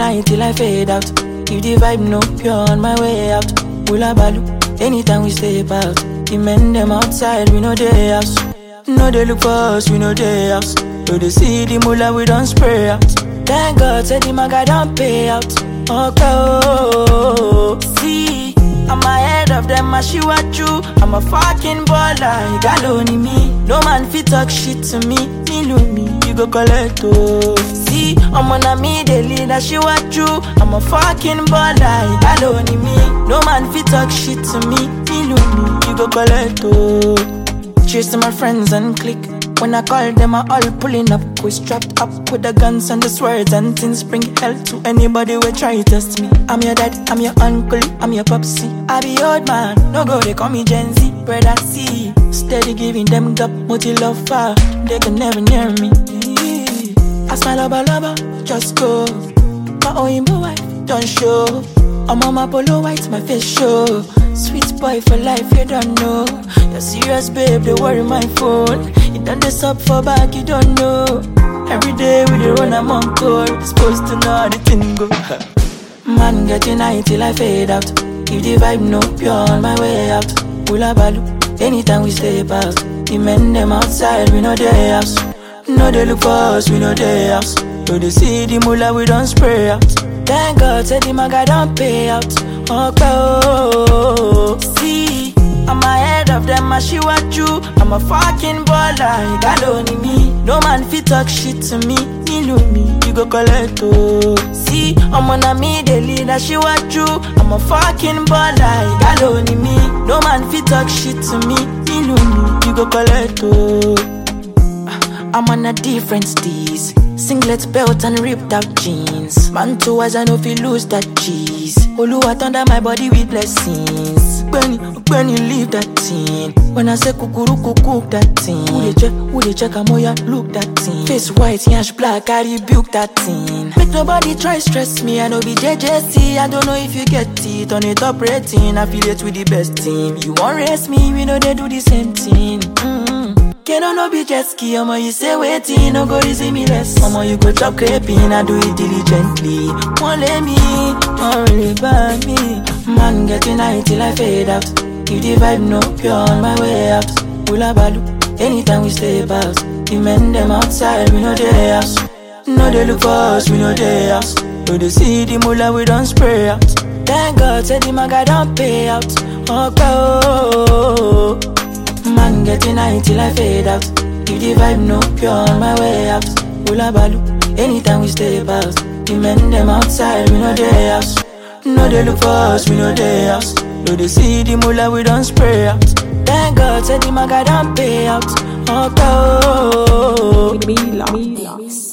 night till I fade out. If the vibe no pure on my way out, Ula Balu, anytime we step out. The men them outside, we know they house. No they look for us, we know they house. So they see the mullah, we don't spray out. Thank God, said the maga don't pay out. Okay, see, I'm ahead of them, I see what you. I'm a fucking baller, you got only me. No man fit talk shit to me, you go collect oh. See, I'm on me, they lead, I see what you. I'm a fucking baller, you got only me. No man fit talk shit to me, you go collect oh. Cheers to my friends and click. When I call them, I all pulling up. We strapped up with the guns and the swords and things. Bring hell to anybody who try to test me. I'm your dad, I'm your uncle, I'm your popsy. I be old man, no go, they call me Gen Z. Brother C, steady giving them gap, multi love far. They can never near me. I smile lover, just go. My Oyinbo wife, don't show. I'm on my polo white, my face show. Sweet boy for life, you don't know. You're serious, babe, they worry my phone. You done this up for back, you don't know. Every day we dey run, I'm on call. Supposed to know how the thing go. Man, getting high till I fade out. If the vibe no pure on my way out, Ula Balu, anytime we step out. The men them outside, we know they house. No they look for us, we know they house. So they see the mullah, we don't spray out. Thank God, said the maga don't pay out. Okay, see, I'm ahead of them, I see what you. I'm a fucking baller, you got only me. No man fit talk shit to me, you go collect oh. See, I'm on me, they lead, I see what you. I'm a fucking baller, you got only me. No man fit talk shit to me, you go collect oh. I'm on a different steez. Singlet belt and ripped out jeans. Man too as I know if you lose that cheese. Oluwa thunder my body with blessings. When you leave that thing. When I say kukuruku cook that thing. Who they check amoya look that thing. Face white, yash black, I rebuke that thing. Make nobody try stress me, I know be JJC. I don't know if you get it. On a top rating, affiliate with the best team. You won't race me, we know they do the same thing. Can no be jet ski, omo you say waiting, no go easy me less. Omo you go chop crepin, I do it diligently. Won't let me, don't really burn me. Man getting high till I fade out. If the vibe no pure on my way out, Ula Balu, anytime we step out. The men them outside, we know they house. No they look for us, we know they house. So they see the mullah, we don't spray out. Thank God, said the maga don't pay out. Okay, man getting high till I fade out. If the vibe no pure on my way out, Ula Balu, anytime we step out. The men them outside, we know they house. No they look for us, we know they house. So they see the mullah, we don't spray out. Thank God, said the maga don't pay out. Okay.